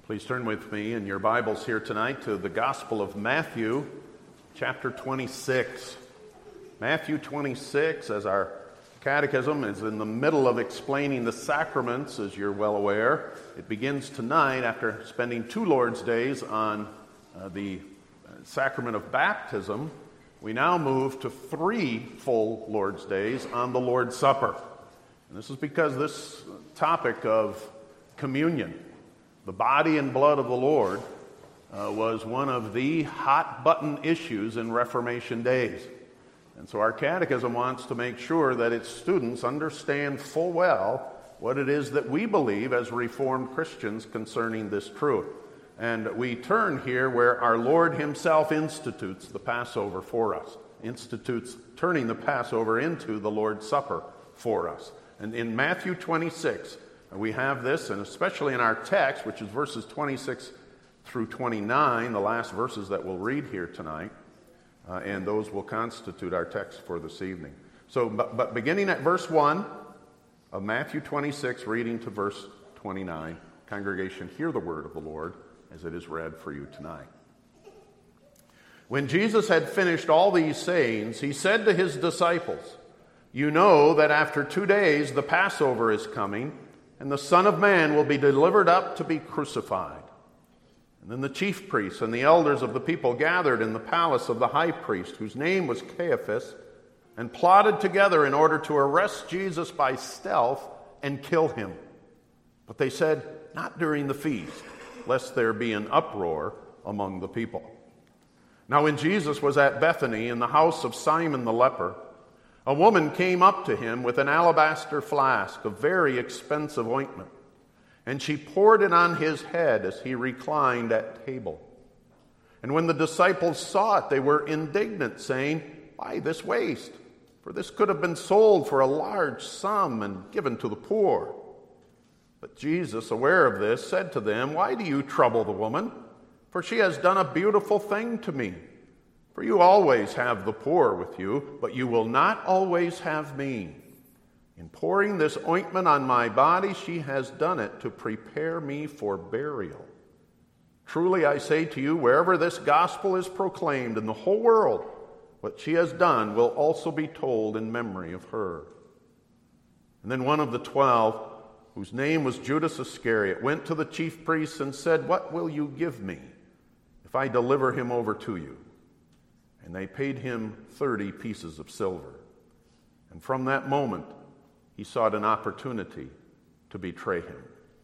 Please turn with me in your Bibles here tonight to the Gospel of Matthew, chapter 26. Matthew 26, as our catechism is in the middle of explaining the sacraments, as you're well aware. It begins tonight after spending 2 Lord's Days on the sacrament of baptism. We now move to 3 full Lord's Days on the Lord's Supper. And this is because this topic of communion, the body and blood of the Lord, was one of the hot-button issues in Reformation days. And so our catechism wants to make sure that its students understand full well what it is that we believe as Reformed Christians concerning this truth. And we turn here where our Lord himself institutes the Passover for us, institutes turning the Passover into the Lord's Supper for us. And in Matthew 26, we have this, and especially in our text, which is verses 26 through 29, the last verses that we'll read here tonight, and those will constitute our text for this evening. So, but beginning at verse 1 of Matthew 26, reading to verse 29, congregation, hear the word of the Lord as it is read for you tonight. When Jesus had finished all these sayings, he said to his disciples, "You know that after 2 days the Passover is coming, and the Son of Man will be delivered up to be crucified." And then the chief priests and the elders of the people gathered in the palace of the high priest, whose name was Caiaphas, and plotted together in order to arrest Jesus by stealth and kill him. But they said, "Not during the feast, lest there be an uproar among the people." Now when Jesus was at Bethany in the house of Simon the leper, a woman came up to him with an alabaster flask of very expensive ointment, and she poured it on his head as he reclined at table. And when the disciples saw it, they were indignant, saying, "Why this waste? For this could have been sold for a large sum and given to the poor." But Jesus, aware of this, said to them, "Why do you trouble the woman? For she has done a beautiful thing to me. For you always have the poor with you, but you will not always have me. In pouring this ointment on my body, she has done it to prepare me for burial. Truly I say to you, wherever this gospel is proclaimed in the whole world, what she has done will also be told in memory of her." And then one of the 12, whose name was Judas Iscariot, went to the chief priests and said, "What will you give me if I deliver him over to you?" And they paid him 30 pieces of silver. And from that moment, he sought an opportunity to betray him.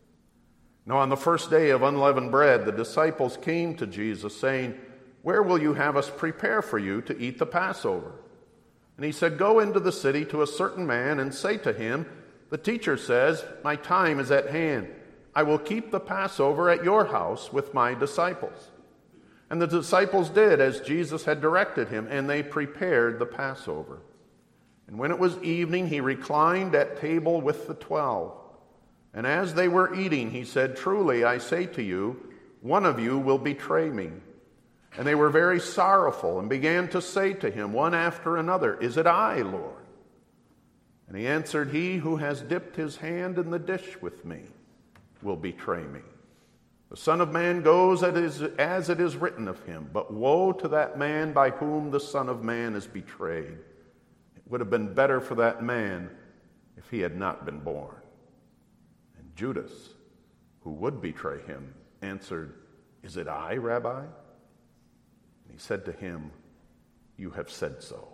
Now on the first day of unleavened bread, the disciples came to Jesus, saying, "Where will you have us prepare for you to eat the Passover?" And he said, "Go into the city to a certain man and say to him, 'The teacher says, my time is at hand. I will keep the Passover at your house with my disciples.' And the disciples did as Jesus had directed him, and they prepared the Passover. And when it was evening, he reclined at table with the 12. And as they were eating, he said, 'Truly, I say to you, one of you will betray me.' And they were very sorrowful and began to say to him one after another, 'Is it I, Lord?' And he answered, 'He who has dipped his hand in the dish with me will betray me. The Son of Man goes as it is written of him, but woe to that man by whom the Son of Man is betrayed. It would have been better for that man if he had not been born.' And Judas, who would betray him, answered, 'Is it I, Rabbi?' And he said to him, 'You have said so.'"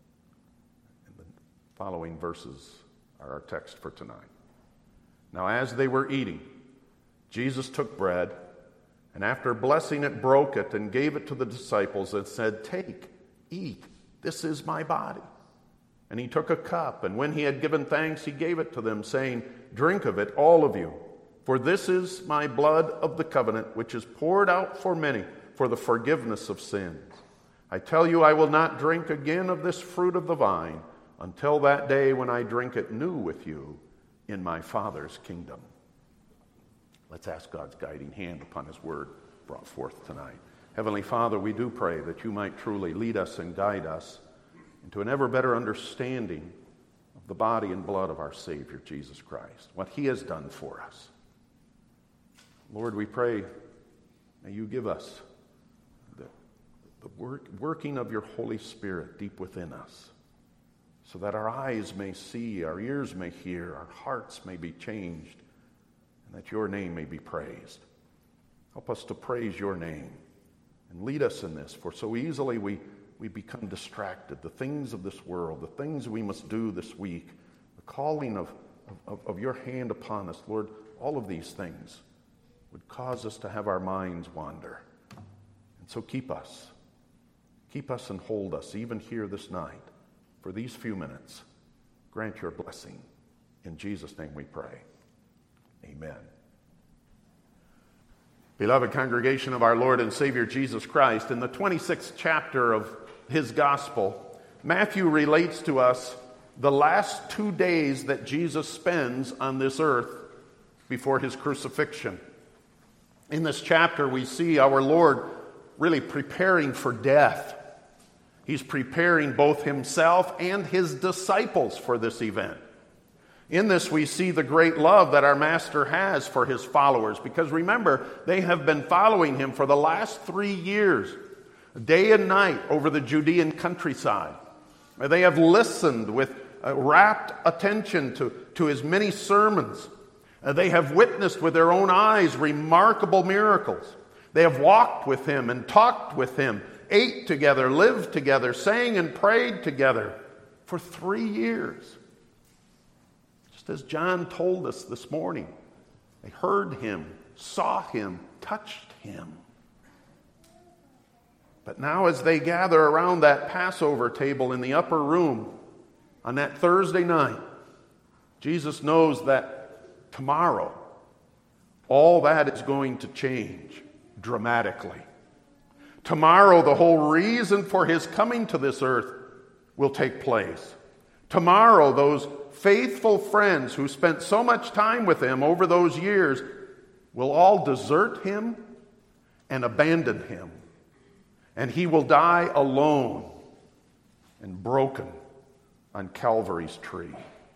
And the following verses are our text for tonight. Now as they were eating, Jesus took bread, and after blessing it, broke it and gave it to the disciples and said, "Take, eat, this is my body." And he took a cup, and when he had given thanks, he gave it to them, saying, "Drink of it, all of you, for this is my blood of the covenant, which is poured out for many for the forgiveness of sins. I tell you, I will not drink again of this fruit of the vine until that day when I drink it new with you in my Father's kingdom." Let's ask God's guiding hand upon his word brought forth tonight. Heavenly Father, we do pray that you might truly lead us and guide us into an ever better understanding of the body and blood of our Savior, Jesus Christ, what he has done for us. Lord, we pray, may you give us the working of your Holy Spirit deep within us, so that our eyes may see, our ears may hear, our hearts may be changed, and that your name may be praised. Help us to praise your name and lead us in this, for so easily we become distracted. The things of this world, the things we must do this week, the calling of your hand upon us, Lord, all of these things would cause us to have our minds wander. And so keep us and hold us, even here this night, for these few minutes. Grant your blessing. In Jesus' name we pray. Amen. Beloved congregation of our Lord and Savior Jesus Christ, in the 26th chapter of his gospel, Matthew relates to us the last 2 days that Jesus spends on this earth before his crucifixion. In this chapter, we see our Lord really preparing for death. He's preparing both himself and his disciples for this event. In this, we see the great love that our Master has for his followers, because remember, they have been following him for the last 3 years, day and night over the Judean countryside. They have listened with rapt attention to his many sermons. They have witnessed with their own eyes remarkable miracles. They have walked with him and talked with him, ate together, lived together, sang and prayed together for 3 years. Just as John told us this morning, they heard him, saw him, touched him. But now as they gather around that Passover table in the upper room on that Thursday night, Jesus knows that tomorrow all that is going to change dramatically. Tomorrow the whole reason for his coming to this earth will take place. Tomorrow those faithful friends who spent so much time with him over those years will all desert him and abandon him. And he will die alone and broken on Calvary's tree.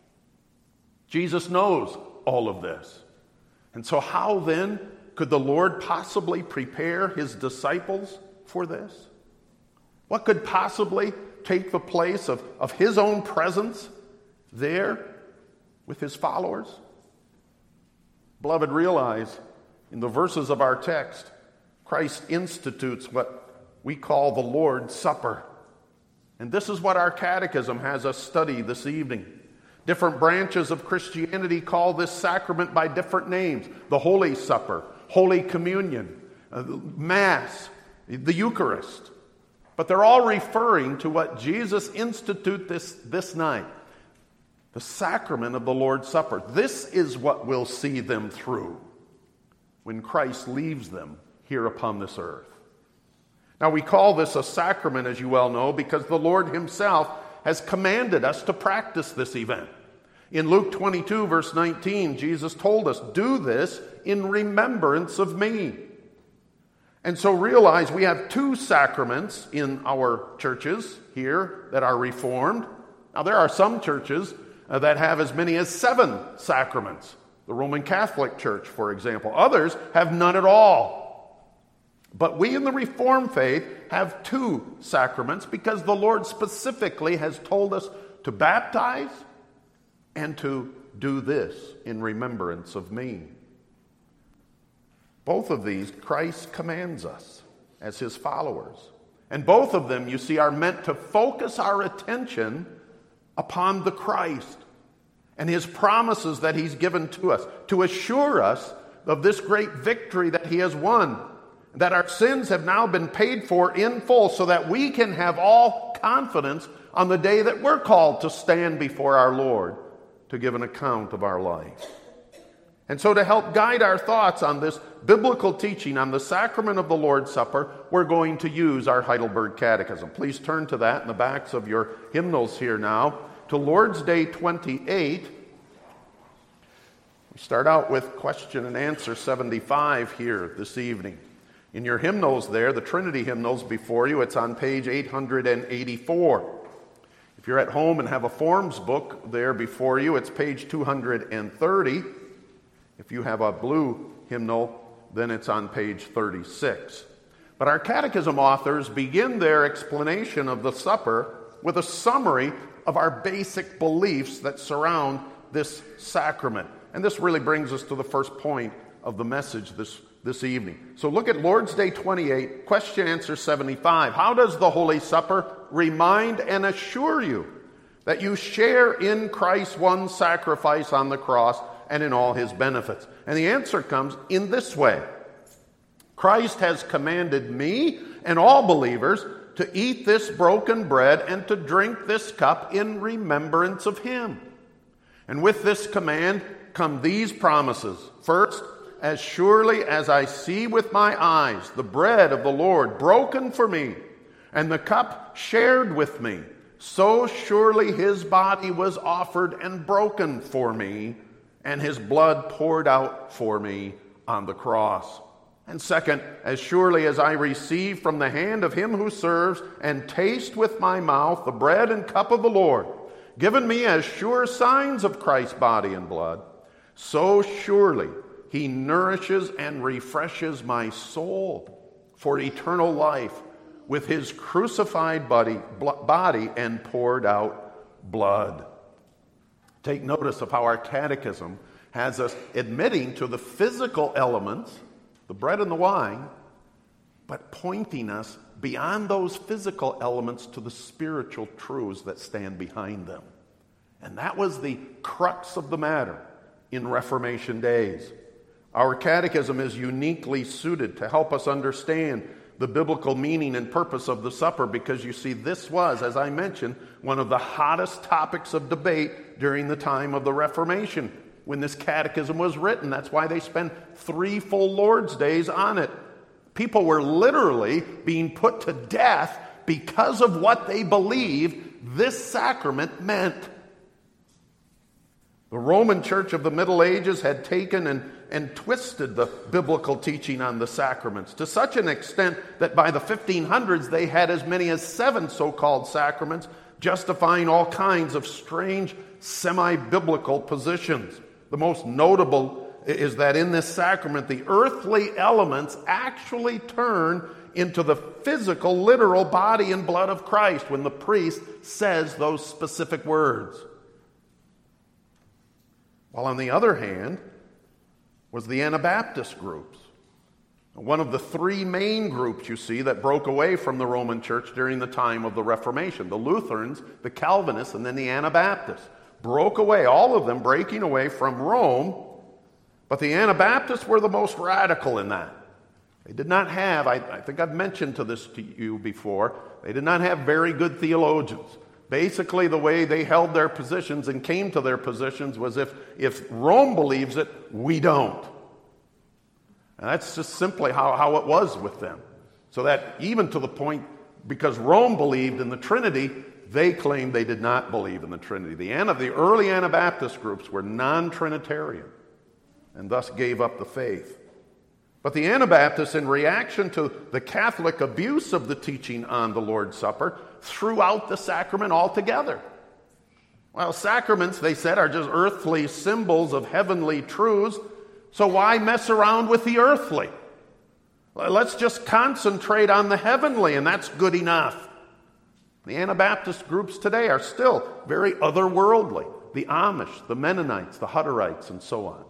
Jesus knows all of this. And so how then could the Lord possibly prepare his disciples for this? What could possibly take the place of his own presence there with his followers? Beloved, realize in the verses of our text, Christ institutes what we call the Lord's Supper. And this is what our catechism has us study this evening. Different branches of Christianity call this sacrament by different names: the Holy Supper, Holy Communion, Mass, the Eucharist. But they're all referring to what Jesus instituted this night, the sacrament of the Lord's Supper. This is what will see them through when Christ leaves them here upon this earth. Now, we call this a sacrament, as you well know, because the Lord himself has commanded us to practice this event. In Luke 22, verse 19, Jesus told us, "Do this in remembrance of me." And so realize we have 2 sacraments in our churches here that are Reformed. Now, there are some churches that have as many as 7 sacraments. The Roman Catholic Church, for example. Others have none at all. But we in the Reformed faith have 2 sacraments because the Lord specifically has told us to baptize and to do this in remembrance of me. Both of these Christ commands us as his followers. And both of them, you see, are meant to focus our attention upon the Christ and his promises that he's given to us, to assure us of this great victory that he has won, that our sins have now been paid for in full, so that we can have all confidence on the day that we're called to stand before our Lord to give an account of our life. And so to help guide our thoughts on this biblical teaching on the sacrament of the Lord's Supper, we're going to use our Heidelberg Catechism. Please turn to that in the backs of your hymnals here now, to Lord's Day 28. We start out with question and answer 75 here this evening. In your hymnals there, the Trinity hymnals before you, it's on page 884. If you're at home and have a forms book there before you, it's page 230. If you have a blue hymnal then it's on page 36. But our catechism authors begin their explanation of the supper with a summary of our basic beliefs that surround this sacrament. And this really brings us to the first point of the message this evening. So look at Lord's Day 28, question answer 75. How does the Holy Supper remind and assure you that you share in Christ's one sacrifice on the cross and in all his benefits? And the answer comes in this way. Christ has commanded me and all believers to eat this broken bread and to drink this cup in remembrance of him. And with this command come these promises. First, as surely as I see with my eyes the bread of the Lord broken for me and the cup shared with me, so surely his body was offered and broken for me, and his blood poured out for me on the cross. And second, as surely as I receive from the hand of him who serves and taste with my mouth the bread and cup of the Lord, given me as sure signs of Christ's body and blood, so surely he nourishes and refreshes my soul for eternal life with his crucified body and poured out blood. Take notice of how our catechism has us admitting to the physical elements, the bread and the wine, but pointing us beyond those physical elements to the spiritual truths that stand behind them. And that was the crux of the matter in Reformation days. Our catechism is uniquely suited to help us understand the biblical meaning and purpose of the supper, because you see, this was, as I mentioned, one of the hottest topics of debate during the time of the Reformation when this catechism was written. That's why they spent 3 full Lord's Days on it. People were literally being put to death because of what they believed this sacrament meant. The Roman Church of the Middle Ages had taken and twisted the biblical teaching on the sacraments to such an extent that by the 1500s they had as many as 7 so-called sacraments, justifying all kinds of strange semi-biblical positions. The most notable is that in this sacrament, the earthly elements actually turn into the physical, literal body and blood of Christ when the priest says those specific words. While on the other hand was the Anabaptist groups. One of the 3 main groups, you see, that broke away from the Roman Church during the time of the Reformation. The Lutherans, the Calvinists, and then the Anabaptists broke away, all of them breaking away from Rome. But the Anabaptists were the most radical in that. They did not have, I think I've mentioned this to you before, they did not have very good theologians. Basically, the way they held their positions and came to their positions was if Rome believes it, we don't. And that's just simply how it was with them. So that even to the point, because Rome believed in the Trinity, they claimed they did not believe in the Trinity. The early Anabaptist groups were non-Trinitarian and thus gave up the faith. But the Anabaptists, in reaction to the Catholic abuse of the teaching on the Lord's Supper, threw out the sacrament altogether. Well, sacraments, they said, are just earthly symbols of heavenly truths, so why mess around with the earthly? Let's just concentrate on the heavenly, and that's good enough. The Anabaptist groups today are still very otherworldly. The Amish, the Mennonites, the Hutterites, and so on.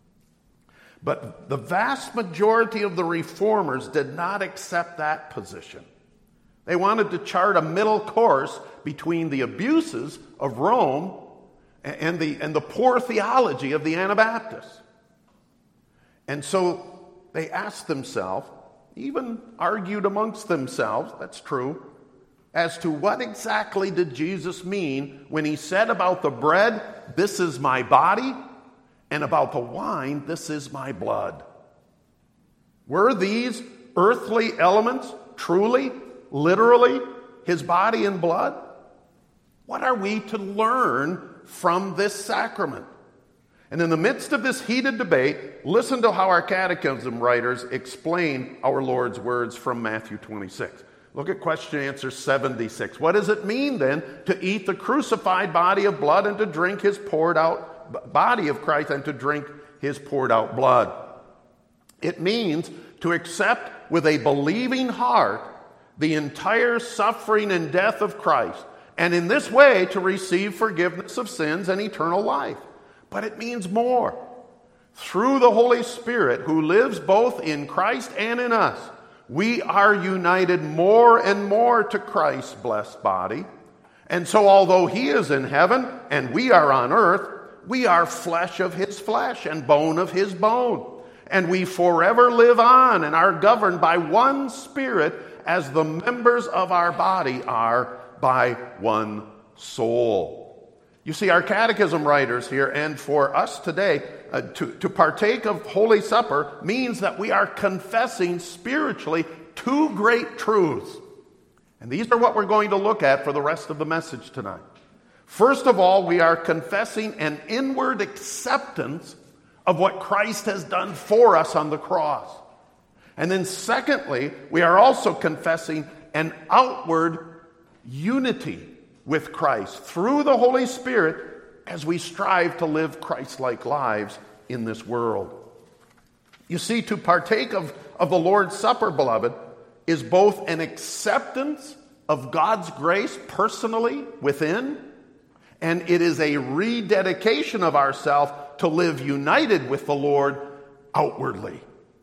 But the vast majority of the reformers did not accept that position. They wanted to chart a middle course between the abuses of Rome and the poor theology of the Anabaptists. And so they asked themselves, even argued amongst themselves, that's true, as to what exactly did Jesus mean when he said about the bread, "This is my body," and about the wine, "This is my blood." Were these earthly elements truly, literally, his body and blood? What are we to learn from this sacrament? And in the midst of this heated debate, listen to how our catechism writers explain our Lord's words from Matthew 26. Look at question answer 76. What does it mean then to eat the crucified body of blood and to drink his poured out body of Christ and to drink his poured out blood? It means to accept with a believing heart the entire suffering and death of Christ, and in this way to receive forgiveness of sins and eternal life. But it means more. Through the Holy Spirit, who lives both in Christ and in us, we are united more and more to Christ's blessed body. And so although he is in heaven and we are on earth, we are flesh of his flesh and bone of his bone. And we forever live on and are governed by one Spirit, as the members of our body are by one soul. You see, our catechism writers here, and for us today, to partake of Holy Supper means that we are confessing spiritually two great truths. And these are what we're going to look at for the rest of the message tonight. First of all, we are confessing an inward acceptance of what Christ has done for us on the cross. And then secondly, we are also confessing an outward unity with Christ through the Holy Spirit as we strive to live Christ-like lives in this world. You see, to partake of the Lord's Supper, beloved, is both an acceptance of God's grace personally within, and it is a rededication of ourselves to live united with the Lord outwardly.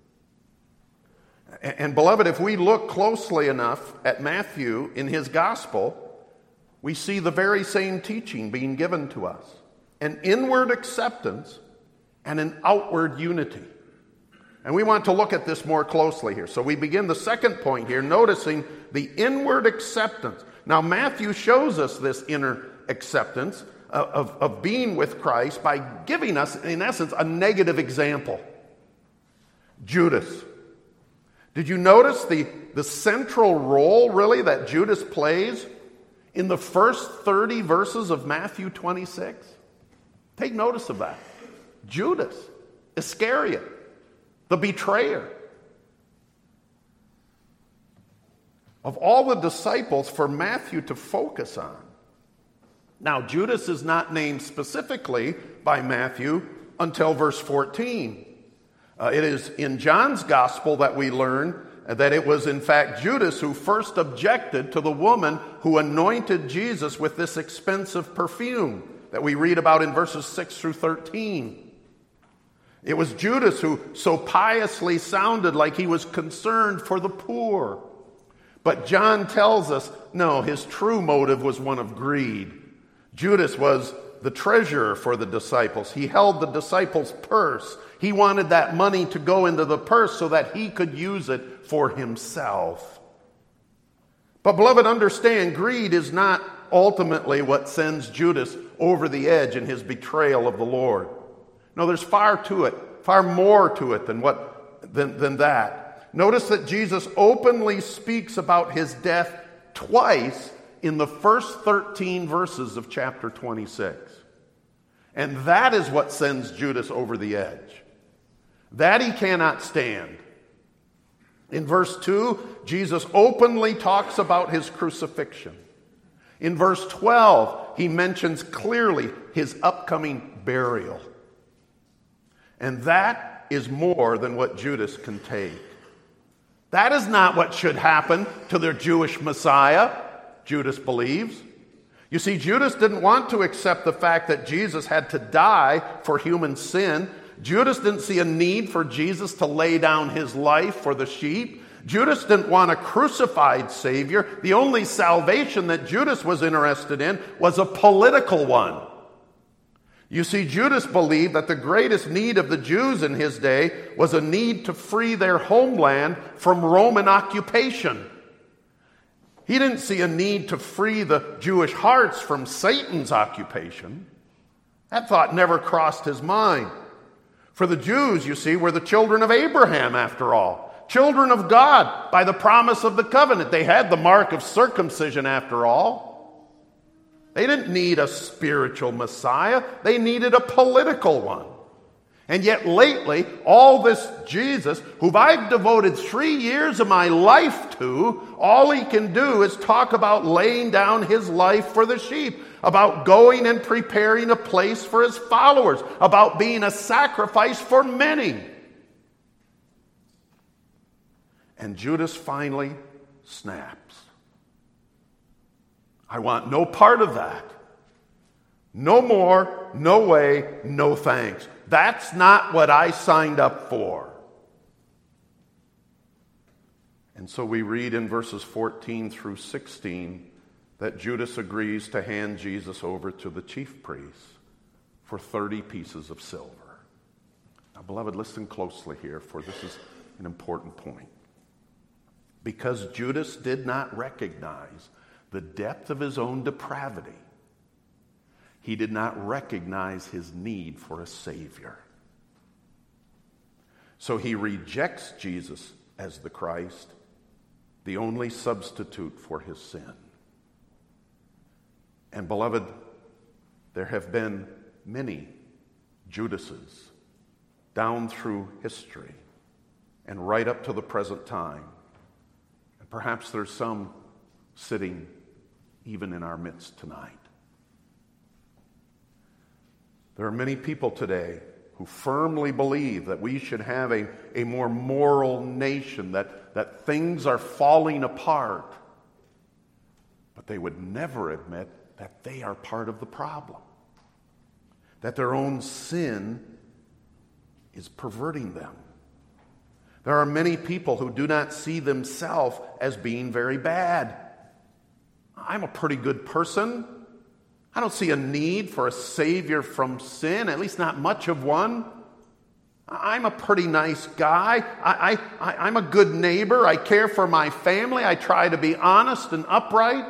And beloved, if we look closely enough at Matthew in his gospel, we see the very same teaching being given to us. An inward acceptance and an outward unity. And we want to look at this more closely here. So we begin the second point here, noticing the inward acceptance. Now Matthew shows us this inner acceptance of being with Christ by giving us, in essence, a negative example. Judas. Did you notice the central role, really, that Judas plays in the first 30 verses of Matthew 26? Take notice of that. Judas Iscariot, the betrayer. Of all the disciples for Matthew to focus on. Now, Judas is not named specifically by Matthew until verse 14. It is in John's gospel that we learn that it was in fact Judas who first objected to the woman who anointed Jesus with this expensive perfume that we read about in verses 6 through 13. It was Judas who so piously sounded like he was concerned for the poor. But John tells us, no, his true motive was one of greed. Judas was the treasurer for the disciples. He held the disciples' purse. He wanted that money to go into the purse so that he could use it for himself. But beloved, understand, greed is not ultimately what sends Judas over the edge in his betrayal of the Lord. No, there's far more to it than that. Notice that Jesus openly speaks about his death twice in the first 13 verses of chapter 26. And that is what sends Judas over the edge. That he cannot stand. In verse 2, Jesus openly talks about his crucifixion. In verse 12, he mentions clearly his upcoming burial. And that is more than what Judas can take. That is not what should happen to their Jewish Messiah, Judas believes. You see, Judas didn't want to accept the fact that Jesus had to die for human sin. Judas didn't see a need for Jesus to lay down his life for the sheep. Judas didn't want a crucified Savior. The only salvation that Judas was interested in was a political one. You see, Judas believed that the greatest need of the Jews in his day was a need to free their homeland from Roman occupation. He didn't see a need to free the Jewish hearts from Satan's occupation. That thought never crossed his mind. For the Jews, you see, were the children of Abraham, after all. Children of God by the promise of the covenant. They had the mark of circumcision, after all. They didn't need a spiritual Messiah. They needed a political one. And yet lately, all this Jesus, who I've devoted 3 years of my life to, all he can do is talk about laying down his life for the sheep, about going and preparing a place for his followers, about being a sacrifice for many. And Judas finally snaps. I want no part of that. No more, no way, no thanks. That's not what I signed up for. And so we read in verses 14 through 16 that Judas agrees to hand Jesus over to the chief priests for 30 pieces of silver. Now, beloved, listen closely here, for this is an important point. Because Judas did not recognize the depth of his own depravity, he did not recognize his need for a Savior. So he rejects Jesus as the Christ, the only substitute for his sin. And beloved, there have been many Judases down through history and right up to the present time. And perhaps there's some sitting even in our midst tonight. There are many people today who firmly believe that we should have a more moral nation, that things are falling apart. But they would never admit that they are part of the problem, that their own sin is perverting them. There are many people who do not see themselves as being very bad. I'm a pretty good person. I don't see a need for a Savior from sin, at least not much of one. I'm a pretty nice guy. I'm a good neighbor. I care for my family. I try to be honest and upright.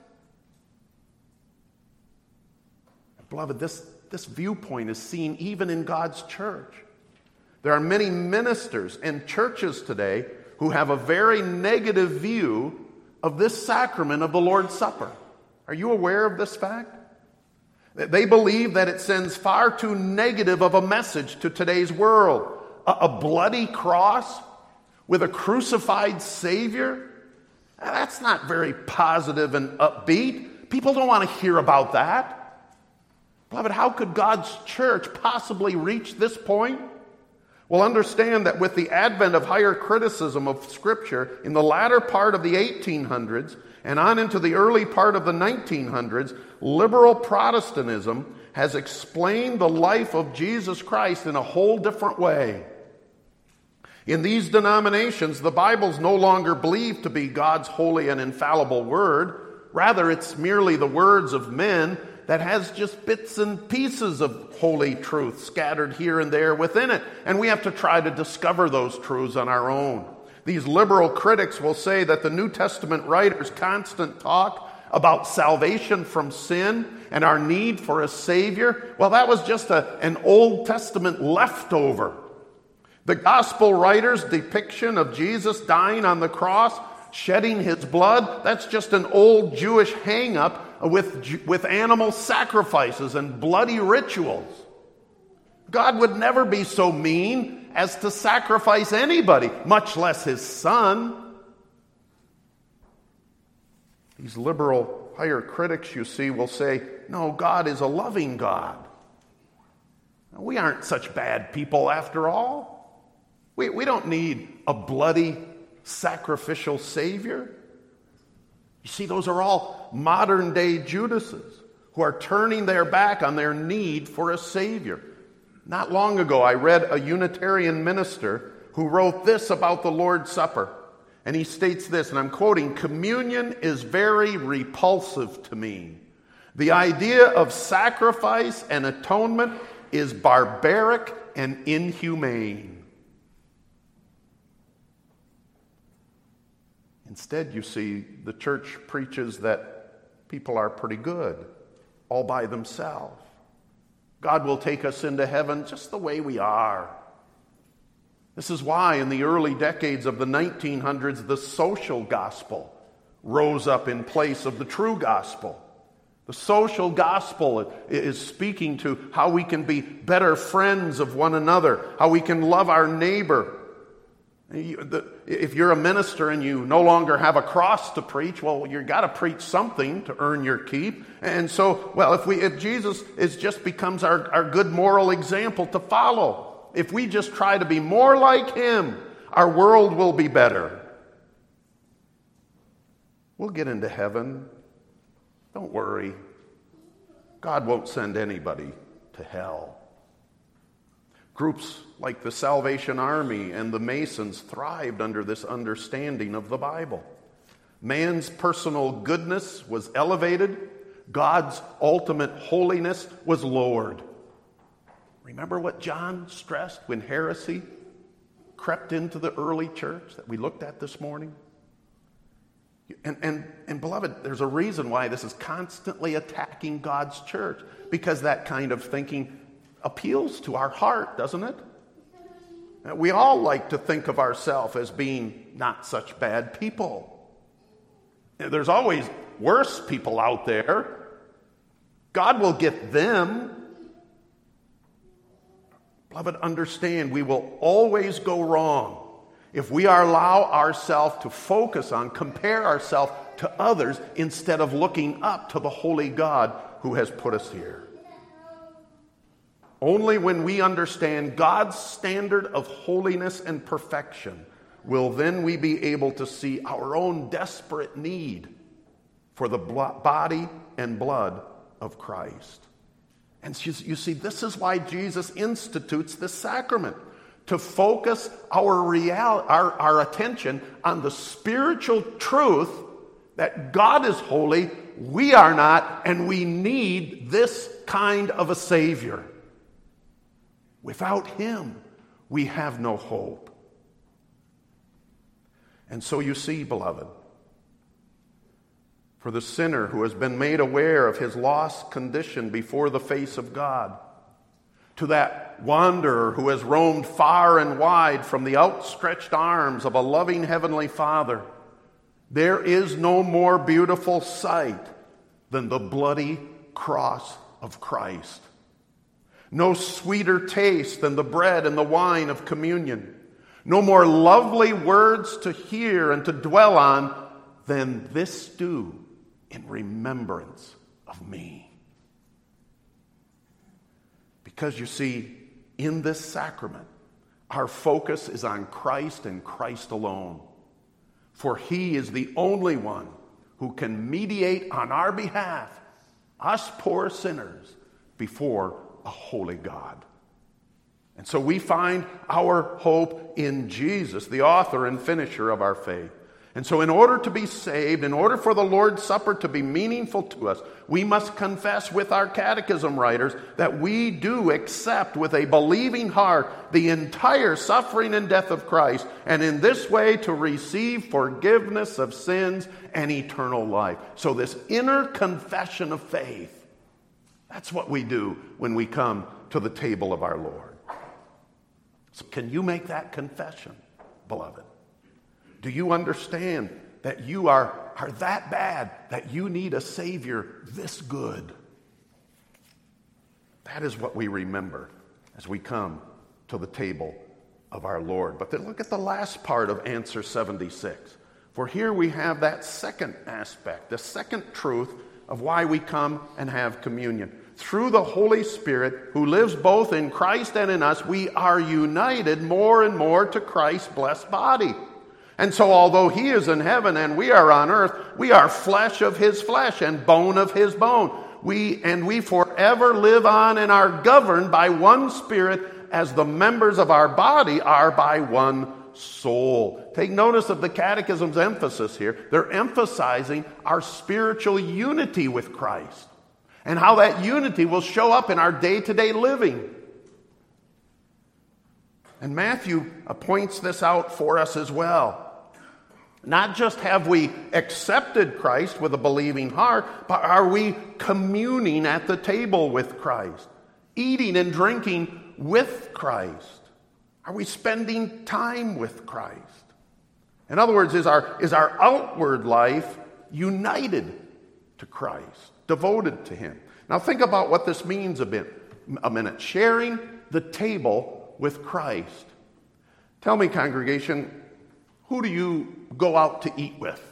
Beloved, this viewpoint is seen even in God's church. There are many ministers and churches today who have a very negative view of this sacrament of the Lord's Supper. Are you aware of this fact? They believe that it sends far too negative of a message to today's world. A bloody cross with a crucified Savior? That's not very positive and upbeat. People don't want to hear about that. Beloved, how could God's church possibly reach this point? Well, understand that with the advent of higher criticism of Scripture in the latter part of the 1800s and on into the early part of the 1900s, liberal Protestantism has explained the life of Jesus Christ in a whole different way. In these denominations, the Bible's no longer believed to be God's holy and infallible word. Rather, it's merely the words of men that has just bits and pieces of holy truth scattered here and there within it. And we have to try to discover those truths on our own. These liberal critics will say that the New Testament writers' constant talk about salvation from sin and our need for a Savior, well, that was just an Old Testament leftover. The gospel writers' depiction of Jesus dying on the cross, shedding his blood, that's just an old Jewish hang-up with animal sacrifices and bloody rituals. God would never be so mean as to sacrifice anybody, much less his son. These liberal higher critics, you see, will say, no, God is a loving God. We aren't such bad people after all. We don't need a bloody sacrificial Savior. You see, those are all modern-day Judases who are turning their back on their need for a Savior. Not long ago, I read a Unitarian minister who wrote this about the Lord's Supper. And he states this, and I'm quoting, "Communion is very repulsive to me. The idea of sacrifice and atonement is barbaric and inhumane." Instead, you see, the church preaches that people are pretty good, all by themselves. God will take us into heaven just the way we are. This is why in the early decades of the 1900s, the social gospel rose up in place of the true gospel. The social gospel is speaking to how we can be better friends of one another, how we can love our neighbor. If you're a minister and you no longer have a cross to preach, well, you've got to preach something to earn your keep. And so, well, if Jesus just becomes our good moral example to follow, if we just try to be more like him, our world will be better. We'll get into heaven. Don't worry. God won't send anybody to hell. Groups like the Salvation Army and the Masons thrived under this understanding of the Bible. Man's personal goodness was elevated. God's ultimate holiness was lowered. Remember what John stressed when heresy crept into the early church that we looked at this morning? And beloved, there's a reason why this is constantly attacking God's church, because that kind of thinking appeals to our heart, doesn't it? We all like to think of ourselves as being not such bad people. There's always worse people out there. God will get them. Beloved, understand, we will always go wrong if we allow ourselves to focus on, compare ourselves to others instead of looking up to the holy God who has put us here. Only when we understand God's standard of holiness and perfection will then we be able to see our own desperate need for the body and blood of Christ. And you see, this is why Jesus institutes this sacrament, to focus our attention on the spiritual truth that God is holy, we are not, and we need this kind of a Savior. Without Him, we have no hope. And so you see, beloved, for the sinner who has been made aware of his lost condition before the face of God, to that wanderer who has roamed far and wide from the outstretched arms of a loving Heavenly Father, there is no more beautiful sight than the bloody cross of Christ. No sweeter taste than the bread and the wine of communion. No more lovely words to hear and to dwell on than this do in remembrance of me. Because you see, in this sacrament, our focus is on Christ and Christ alone. For He is the only one who can mediate on our behalf, us poor sinners, before a holy God. And so we find our hope in Jesus, the author and finisher of our faith. And so in order to be saved, in order for the Lord's Supper to be meaningful to us, we must confess with our catechism writers that we do accept with a believing heart the entire suffering and death of Christ, and in this way to receive forgiveness of sins and eternal life. So this inner confession of faith, that's what we do when we come to the table of our Lord. So can you make that confession, beloved? Do you understand that you are that bad, that you need a Savior this good? That is what we remember as we come to the table of our Lord. But then look at the last part of answer 76. For here we have that second aspect, the second truth of why we come and have communion. Through the Holy Spirit, who lives both in Christ and in us, we are united more and more to Christ's blessed body. And so although He is in heaven and we are on earth, we are flesh of His flesh and bone of His bone. We forever live on and are governed by one Spirit, as the members of our body are by one soul. Take notice of the Catechism's emphasis here. They're emphasizing our spiritual unity with Christ and how that unity will show up in our day-to-day living. And Matthew points this out for us as well. Not just have we accepted Christ with a believing heart, but are we communing at the table with Christ, eating and drinking with Christ? Are we spending time with Christ? In other words, is our outward life united to Christ, devoted to Him? Now think about what this means a minute. Sharing the table with Christ. Tell me, congregation, who do you go out to eat with?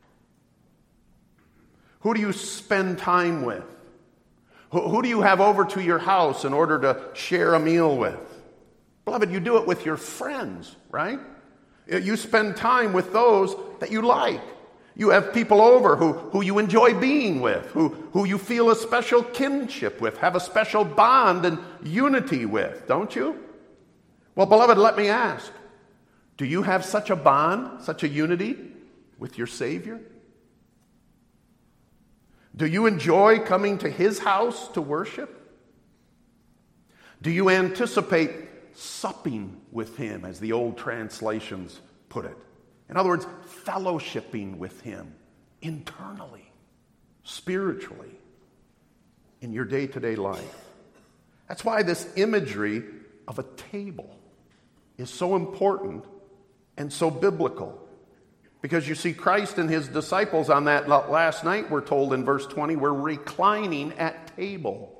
Who do you spend time with? Who do you have over to your house in order to share a meal with? Beloved, you do it with your friends, right? You spend time with those that you like. You have people over who you enjoy being with, who you feel a special kinship with, have a special bond and unity with, don't you? Well, beloved, let me ask, do you have such a bond, such a unity with your Savior? Do you enjoy coming to His house to worship? Do you anticipate supping with Him, as the old translations put it? In other words, fellowshipping with Him internally, spiritually, in your day-to-day life. That's why this imagery of a table is so important and so biblical. Because you see, Christ and His disciples on that last night, we're told in verse 20, were reclining at table.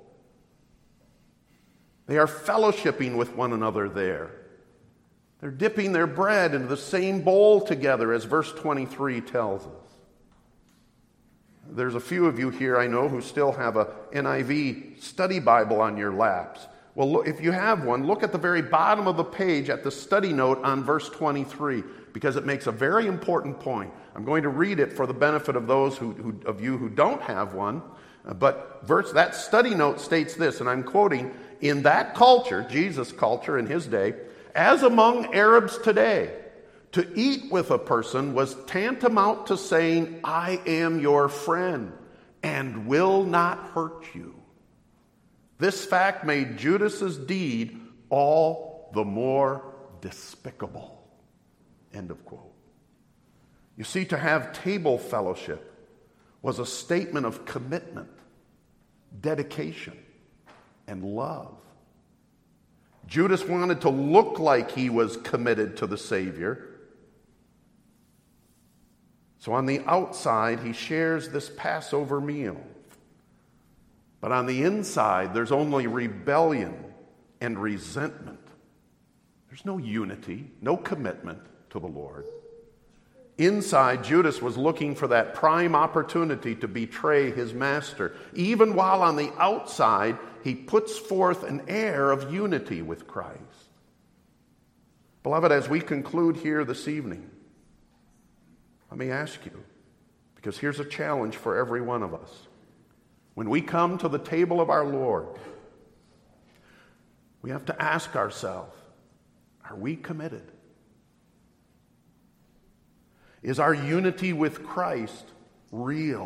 They are fellowshipping with one another there. They're dipping their bread into the same bowl together, as verse 23 tells us. There's a few of you here I know who still have a NIV study Bible on your laps. Well, if you have one, look at the very bottom of the page at the study note on verse 23, because it makes a very important point. I'm going to read it for the benefit of those of you who don't have one. But that study note states this, and I'm quoting, "In that culture, Jesus' culture in His day, as among Arabs today, to eat with a person was tantamount to saying, 'I am your friend and will not hurt you.' This fact made Judas's deed all the more despicable." End of quote. You see, to have table fellowship was a statement of commitment, dedication, and love. Judas wanted to look like he was committed to the Savior. So on the outside, he shares this Passover meal. But on the inside, there's only rebellion and resentment. There's no unity, no commitment to the Lord. Inside, Judas was looking for that prime opportunity to betray his master, even while on the outside, he puts forth an air of unity with Christ. Beloved, as we conclude here this evening, let me ask you, because here's a challenge for every one of us. When we come to the table of our Lord, we have to ask ourselves, are we committed? Is our unity with Christ real?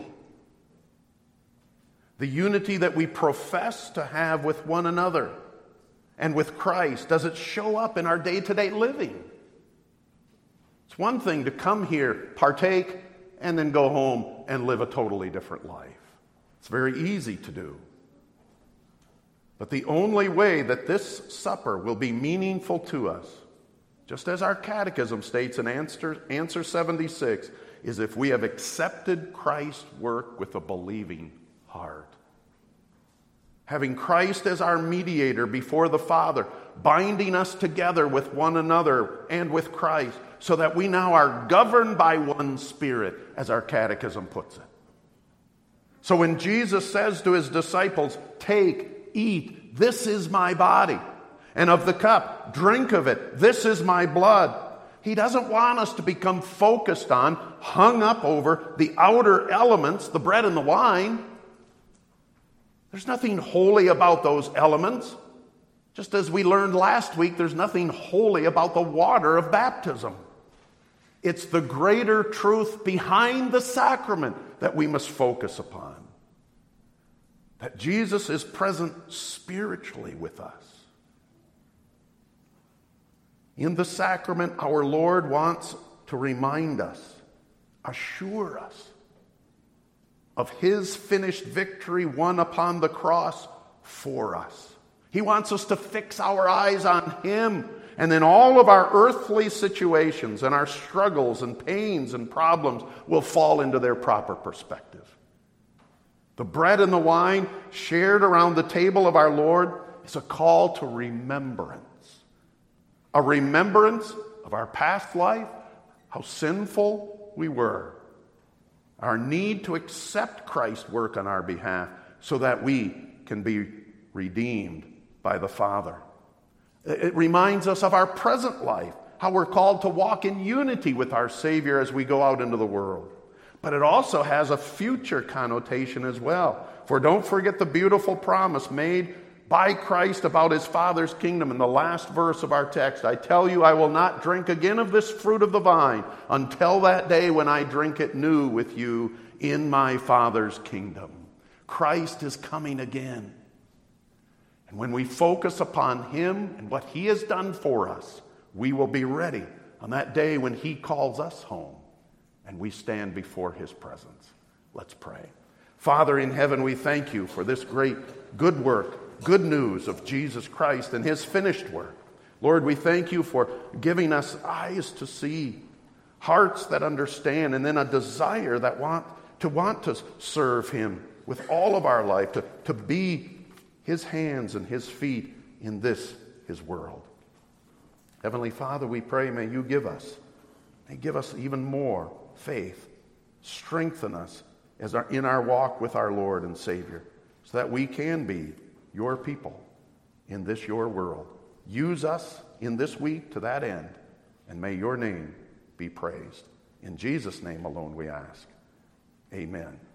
The unity that we profess to have with one another and with Christ, does it show up in our day-to-day living? It's one thing to come here, partake, and then go home and live a totally different life. It's very easy to do. But the only way that this supper will be meaningful to us, just as our catechism states in answer 76, is if we have accepted Christ's work with a believing heart. Having Christ as our mediator before the Father, binding us together with one another and with Christ, so that we now are governed by one Spirit, as our catechism puts it. So when Jesus says to His disciples, "Take, eat, this is my body," and of the cup, "Drink of it, this is my blood," He doesn't want us to become focused on, hung up over the outer elements, the bread and the wine. There's nothing holy about those elements. Just as we learned last week, there's nothing holy about the water of baptism. It's the greater truth behind the sacrament that we must focus upon. That Jesus is present spiritually with us. In the sacrament, our Lord wants to remind us, assure us of His finished victory won upon the cross for us. He wants us to fix our eyes on Him, and then all of our earthly situations and our struggles and pains and problems will fall into their proper perspective. The bread and the wine shared around the table of our Lord is a call to remembrance. A remembrance of our past life, how sinful we were. Our need to accept Christ's work on our behalf so that we can be redeemed by the Father. It reminds us of our present life, how we're called to walk in unity with our Savior as we go out into the world. But it also has a future connotation as well. For don't forget the beautiful promise made by Christ about his Father's kingdom in the last verse of our text. I tell you, I will not drink again of this fruit of the vine until that day when I drink it new with you in my Father's kingdom. Christ is coming again. And when we focus upon him and what he has done for us, we will be ready on that day when he calls us home and we stand before his presence. Let's pray. Father in heaven, we thank you for this great good work, good news of Jesus Christ and his finished work. Lord, we thank you for giving us eyes to see, hearts that understand, and then a desire that want to serve him with all of our life, to be his hands and his feet in this, his world. Heavenly Father, we pray, may you give us even more faith. Strengthen us in our walk with our Lord and Savior, so that we can be your people in this your world. Use us in this week to that end, and may your name be praised. In Jesus' name alone we ask. Amen.